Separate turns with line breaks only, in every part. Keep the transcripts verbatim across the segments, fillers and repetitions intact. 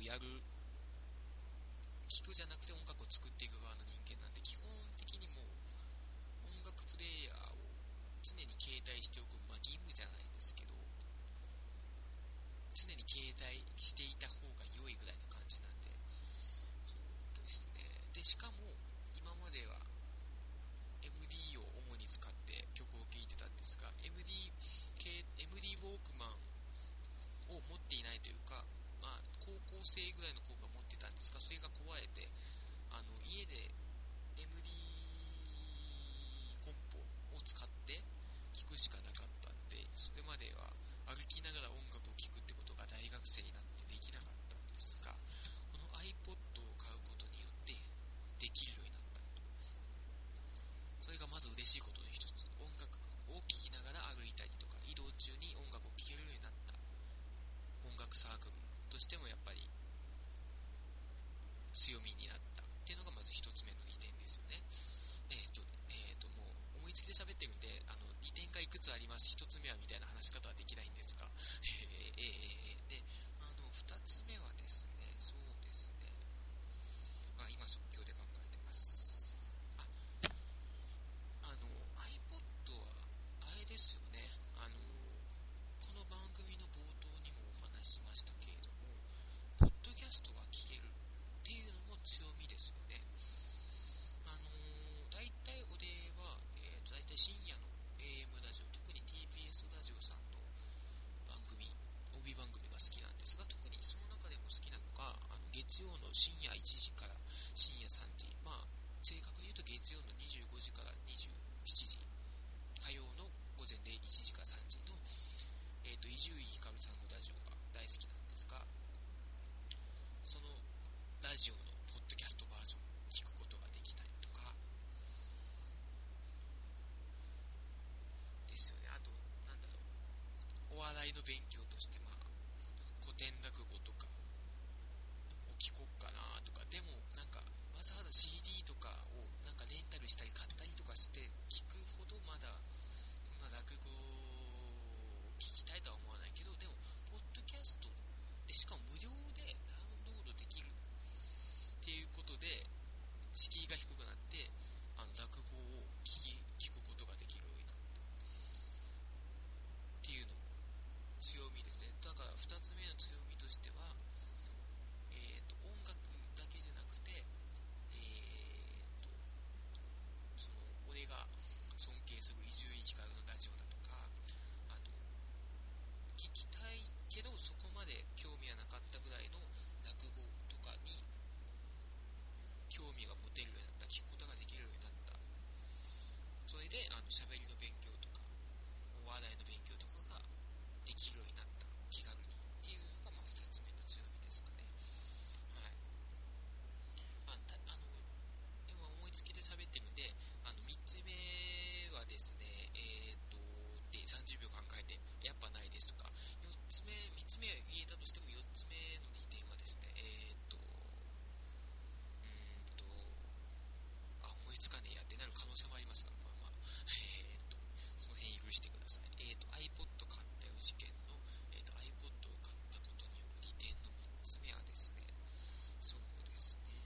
やる、聴くじゃなくて音楽を作っていく側の人間なんで、基本的にもう音楽プレイヤーを常に携帯しておく、まあ義務じゃないですけど、常に携帯していた方が良いぐらいな感じなんで、そうですね。で、しかも今までは エムディー を主に使って曲を聴いてたんですが、エムディー 系、エムディー ウォークマンを持っていないというか、まあ、高校生ぐらいの子が持ってたんですが、それが壊れて、あの家で エムディー コンポを使って聴くしかなかったんで、それまでは歩きながら音楽を聴くってことが大学生になってできなかったんですが、この iPod を買うことによってできるようになったと。それがまず嬉しいことの一つ。音楽を聴きながら歩いたりとか移動中に音楽を聴けるようになった。音楽サークルとしてもやっぱり強みになったっていうのがまず一つ目の利点ですよね。えっ、ー、と、えっ、ー、と、もう思いつきで喋ってるんで、あの、利点がいくつあります、一つ目はみたいな話し方はできないんですが、えー、えー、で、あの、二つ目はですね、そうですね、まあ、今即興で考えてます。あ、あの、iPod は、あれですよね、あの、この番組の冒頭にもお話ししましたけれども、ポッドキャストが聞けるっていうのも強みですよね。あのー、大体俺は、えーと、大体深夜の エーエム ラジオ、特に ティービーエス ラジオさんの番組、帯番組が好きなんですが、特にその中でも好きなのが、あの月曜の深夜いちじから深夜さんじ、まあ、正確に言うと月曜のにじゅうごじからにじゅうしちじ、火曜の午前でいちじからさんじの、えーと、伊集院光さんのラジオが大好きなんですが、そのラジオのポッドキャストバージョンを聞くことができたりとかですよね。あと、なんだろう、お笑いの勉強として、まあ、古典落語とかを聞こっかなとか、でも、なんか、わざわざ シーディー とかをなんかレンタルしたり買ったりとかして聞くほどまだ、そんな落語を聞きたいとは思わないけど、でも、ポッドキャストで、しかも無料でダウンロードできるっていうことで、敷居が低くなって、あの落語を聞き、聞くことができるようになったっていうのも強みですね。だからふたつめの強みとしては、えーと、音楽だけでなくて、えーと、その、俺が尊敬する伊集院光のラジオだとか、あと、聞きたいけどそこまで興味はなかったぐらいの落語とかに興味が持てるようになった、聞くことができるようになった。それで、あの、喋りの勉強とか、お笑いの勉強とかができるようになった。気軽に。っていうのが、まあ、二つ目の強みですかね。はい。あ、たあの、今思いつきで喋ってるんで、あの、三つ目はですね、えーと、で、さんじゅうびょう考えて、やっぱないですとか、四つ目、三つ目言えたとしても、四つ目の利点はですね、えーと、うーんと、あ、思いつかねえやってなる可能性もありますが、まあまあ、えーと、その辺許してください。えーと、iPod 買ったよ事件の、えーと、iPod を買ったことによる利点のみっつめはですね、そうですね、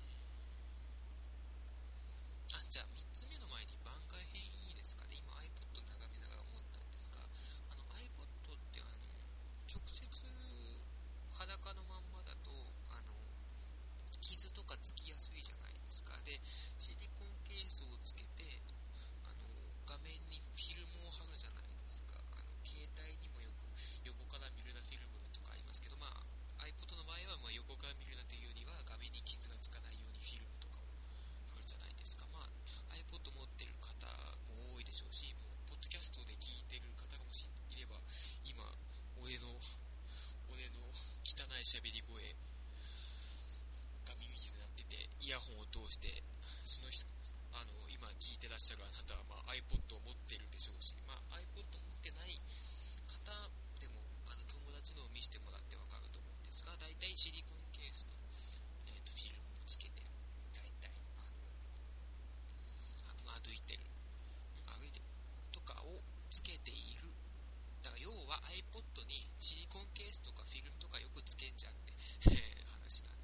あ、じゃあみっつめの前に番外編いいですかね。今 iPod 眺めながら思ったんですが、あの iPod ってあの、直接裸のまんまだと、あの、傷とかつきやすいじゃないですか。で、シリコンケースをつけて、あの、画面にフィルムを貼るじゃないですか。あの、携帯にもよく横から見るなフィルムとかありますけど、まあ、iPod の場合はまあ横から見るなというよりは画面に傷がつかないようにフィルムとかを貼るじゃないですか。まあ、iPod 持ってる方も多いでしょうし、もう、ポッドキャストで聞いてる方がもしいれば、今、俺の、俺の汚い喋り声が耳になってて、イヤホンを通して、その人、あの、今聞いてらっしゃるあなたは、まあ、iPod を持ってるでしょうし、まあ、iPod 持ってない方でも、あの、友達のを見せてもらってわかると思うんですが、だいたいシリコンケースに、えーと、フィルムをつけて、だいたい、あの、あ歩いてる、歩いてるとかをつけている。だから要は iPod にシリコンケースとかフィルムとかよくつけんじゃんって話なん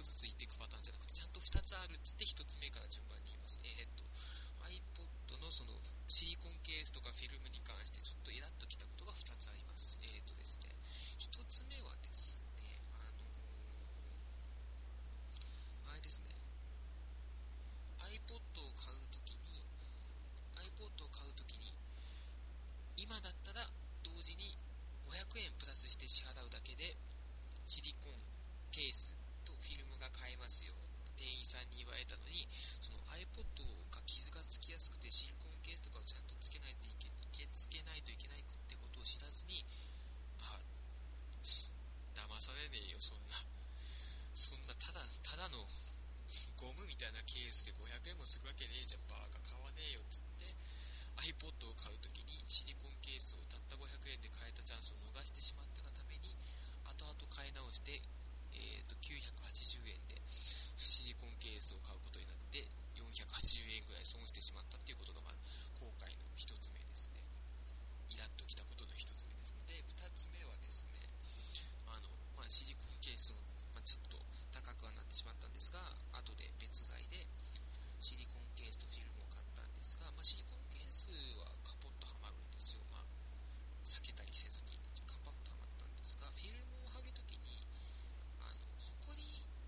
個ずつ言っていくパターンじゃなくて、ちゃんとふたつあるっつってひとつめから順番に言います。えー、っと iPod のそのシリコンケースとかフィルムに関してちょっとイラッときたことがふたつあります。えー、っとですねひとつめはですね、あのー、あれですね iPod を買うときに iPod を買うときに今だったら同時にごひゃくえんプラスして支払うだけでシリコンケースとフィルムが買えますよって店員さんに言われたのに、その iPod が傷がつきやすくてシリコンケースとかをちゃんとつけないといけ、つけないといけないってことを知らずに、あ、騙されねえよ、そんな、そんなただ、ただのゴムみたいなケースでごひゃくえんもするわけねえじゃん、バーカ買わねえよっつって iPod を買うときにシリコンケースをたったごひゃくえんで買えたチャンスを逃してしまったがために、後々買い直して、えー、ときゅうひゃくはちじゅうえんでシリコンケースを買うことになってよんひゃくはちじゅうえんぐらい損してしまったっていうことが、まあ、後悔の一つ目ですね。イラッときたことの一つ目ですね。で、二つ目はですね、あの、まあ、シリコンケースを、まあ、ちょっと高くはなってしまったんですが、後で別買いでシリコンケースとフィルムを買ったんですが、まあ、シリコンケースはカポッとはまるんですよ。まあ、避けたりせずにカポッとはまったんですが、フィルムを剥ぐときに、あの、ホコリ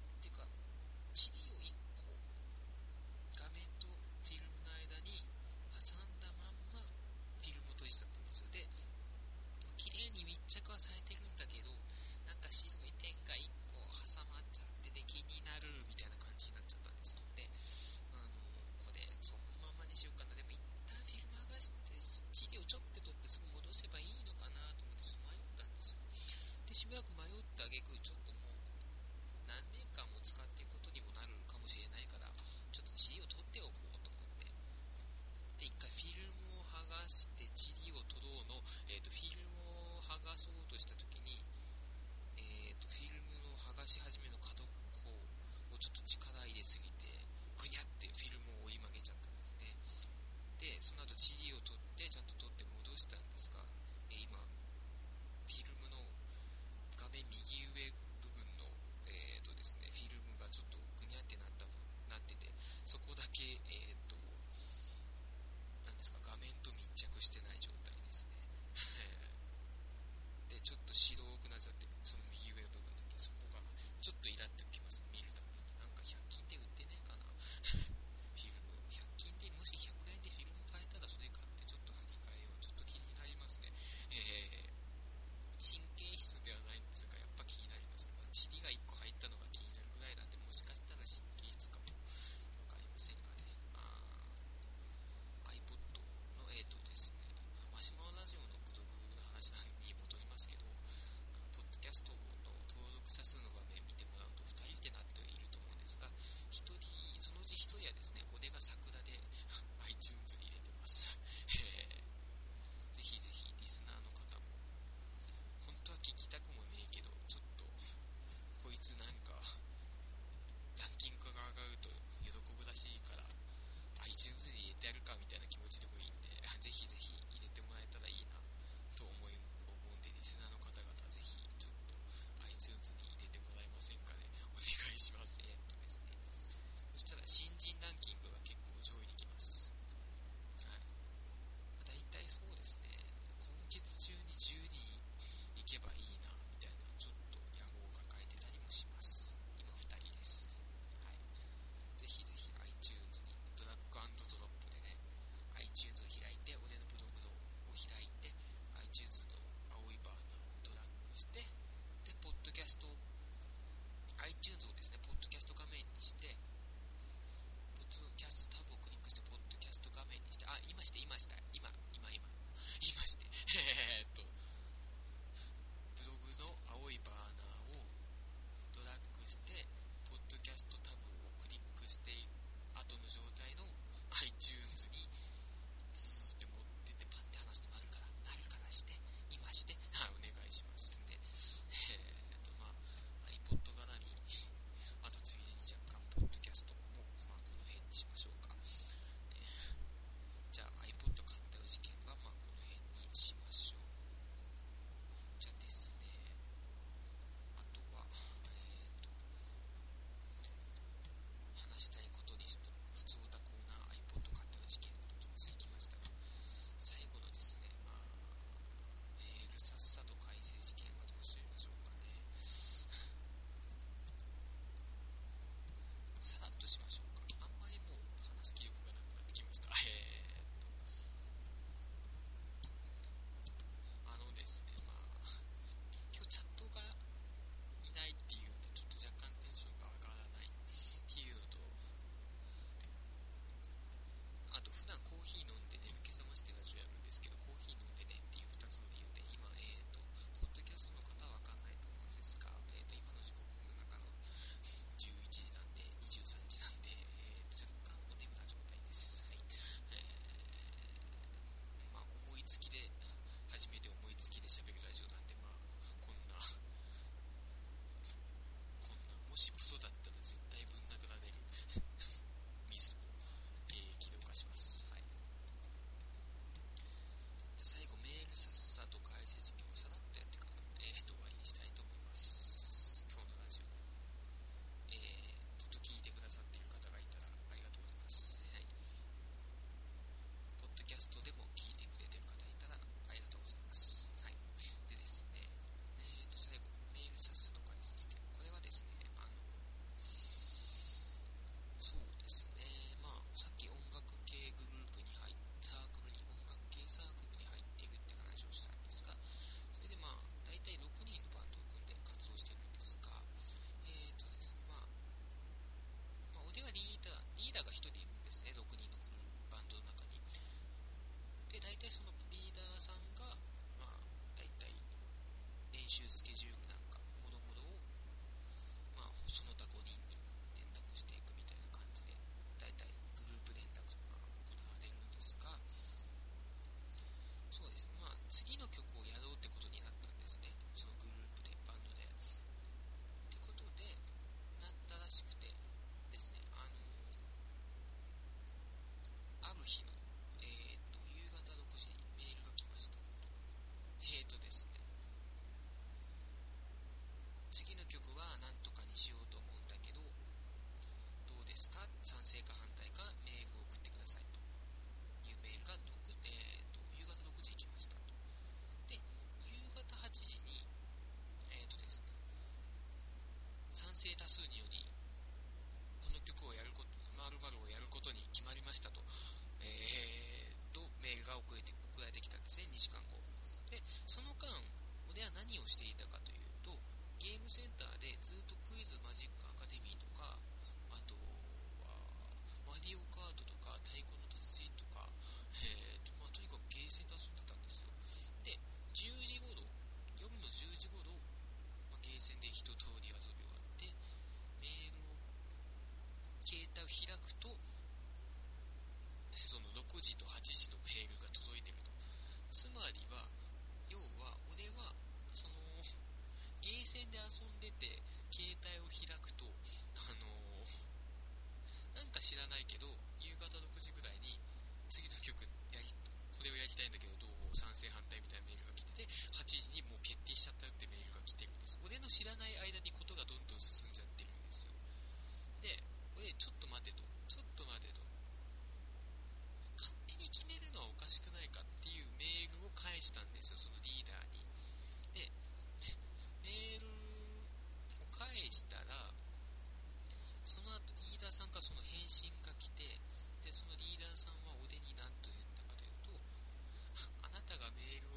何をしていたかというと、ゲームセンターでずっとクイズマジックアカデミーとか、あとはマリオカートとか太鼓の達人とか、えーとまあ、とにかくゲーセンで遊んでたんですよ。で、じゅうじ頃、夜のじゅうじ頃、まあ、ゲーセンで一通り遊び終わって、メールを、携帯を開くと、そのろくじとはちじのメールが届いてると。つまりは、要は、俺は、その、ゲーセンで遊んでて、携帯を開くと、あのー、なんか知らないけど、夕方ろくじぐらいに、次の曲やり、これをやりたいんだけど、どう賛成反対みたいなメールが来てて、はちじにもう決定しちゃったよってメールが来てるんです。俺の知らない間にことがどんどん進んじゃってるんですよ。で、俺、ちょっと待てと、ちょっと待てと、勝手に決めるのはおかしくないかっていうメールを返したんですよ、そのリーダーに。で、メールを返したら、その後リーダーさんからその返信が来て、で、そのリーダーさんは俺に何と言ったかというと、あなたがメール